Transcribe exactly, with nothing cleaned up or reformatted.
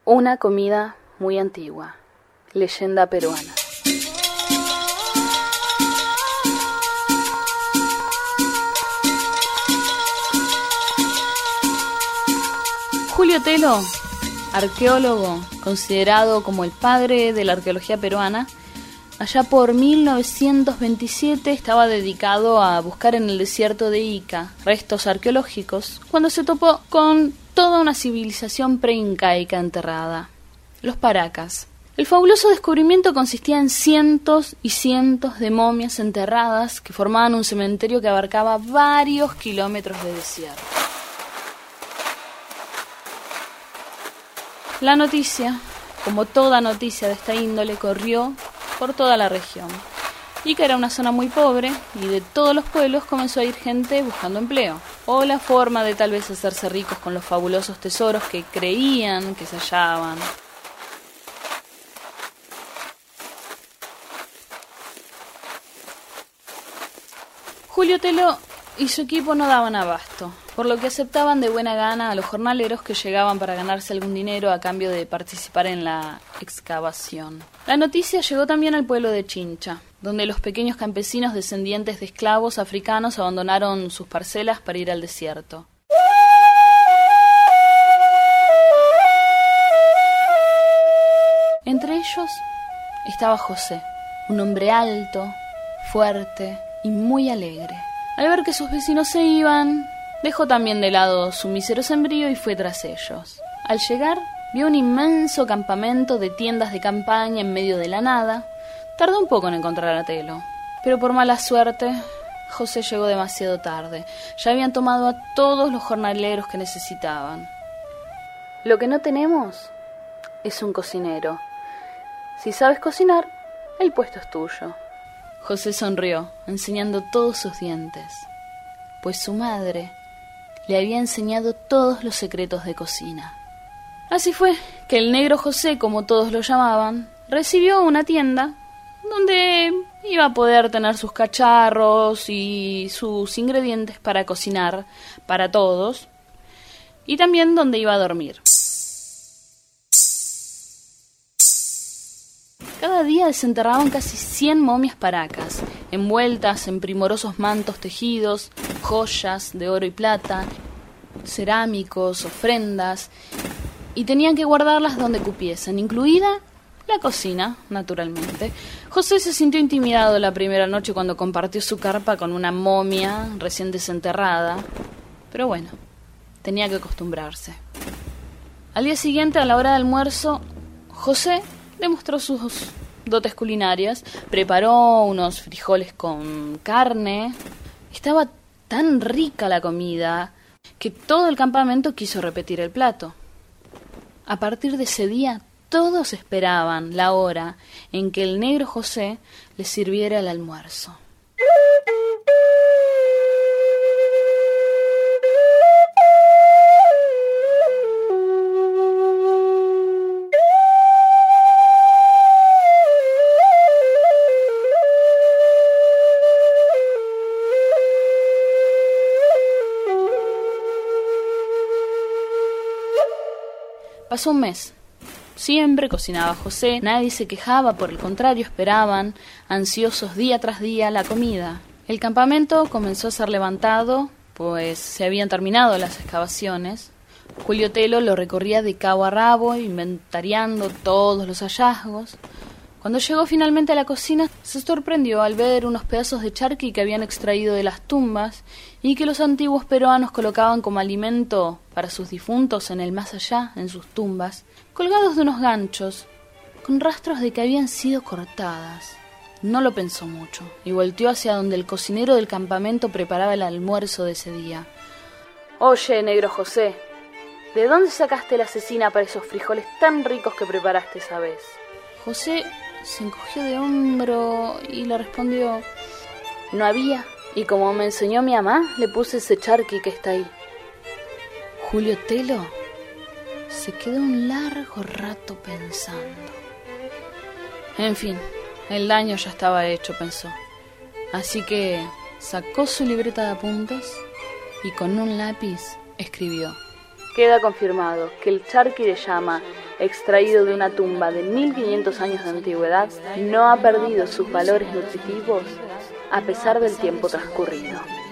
Una comida muy antigua, leyenda peruana. Julio Telo, arqueólogo considerado como el padre de la arqueología peruana, allá por mil novecientos veintisiete estaba dedicado a buscar en el desierto de Ica restos arqueológicos cuando se topó con toda una civilización preincaica enterrada, los paracas. El fabuloso descubrimiento consistía en cientos y cientos de momias enterradas que formaban un cementerio que abarcaba varios kilómetros de desierto. La noticia, como toda noticia de esta índole, corrió por toda la región. Ica era una zona muy pobre y de todos los pueblos comenzó a ir gente buscando empleo o la forma de tal vez hacerse ricos con los fabulosos tesoros que creían que se hallaban. Julio Telo y su equipo no daban abasto, por lo que aceptaban de buena gana a los jornaleros que llegaban para ganarse algún dinero a cambio de participar en la excavación. La noticia llegó también al pueblo de Chincha, donde los pequeños campesinos descendientes de esclavos africanos abandonaron sus parcelas para ir al desierto. Entre ellos estaba José, un hombre alto, fuerte y muy alegre. Al ver que sus vecinos se iban, dejó también de lado su mísero sembrío y fue tras ellos. Al llegar, vio un inmenso campamento de tiendas de campaña en medio de la nada. Tardó un poco en encontrar a Telo, pero por mala suerte, José llegó demasiado tarde. Ya habían tomado a todos los jornaleros que necesitaban. Lo que no tenemos es un cocinero. Si sabes cocinar, el puesto es tuyo. José sonrió, enseñando todos sus dientes, pues su madre le había enseñado todos los secretos de cocina. Así fue que el negro José, como todos lo llamaban, recibió una tienda donde iba a poder tener sus cacharros y sus ingredientes para cocinar para todos, y también donde iba a dormir. Cada día desenterraban casi cien momias paracas, envueltas en primorosos mantos tejidos, joyas de oro y plata, cerámicos, ofrendas, y tenían que guardarlas donde cupiesen, incluida la cocina, naturalmente. José se sintió intimidado la primera noche cuando compartió su carpa con una momia recién desenterrada, pero bueno, tenía que acostumbrarse. Al día siguiente, a la hora de almuerzo, José demostró sus dotes culinarias, preparó unos frijoles con carne. Estaba tan rica la comida que todo el campamento quiso repetir el plato. A partir de ese día, todos esperaban la hora en que el negro José les sirviera el almuerzo. Pasó un mes. Siempre cocinaba José, nadie se quejaba, por el contrario, esperaban, ansiosos día tras día, la comida. El campamento comenzó a ser levantado, pues se habían terminado las excavaciones. Julio Telo lo recorría de cabo a rabo, inventariando todos los hallazgos. Cuando llegó finalmente a la cocina, se sorprendió al ver unos pedazos de charqui que habían extraído de las tumbas y que los antiguos peruanos colocaban como alimento para sus difuntos en el más allá, en sus tumbas, colgados de unos ganchos, con rastros de que habían sido cortadas. No lo pensó mucho y volteó hacia donde el cocinero del campamento preparaba el almuerzo de ese día. «Oye, negro José, ¿de dónde sacaste la cecina para esos frijoles tan ricos que preparaste esa vez?» José se encogió de hombro y le respondió: «No había, y como me enseñó mi mamá, le puse ese charqui que está ahí». Julio Telo se quedó un largo rato pensando. En fin, el daño ya estaba hecho, pensó. Así que sacó su libreta de apuntes y con un lápiz escribió: «Queda confirmado que el charqui de llama extraído de una tumba de mil quinientos años de antigüedad, no ha perdido sus valores nutritivos a pesar del tiempo transcurrido.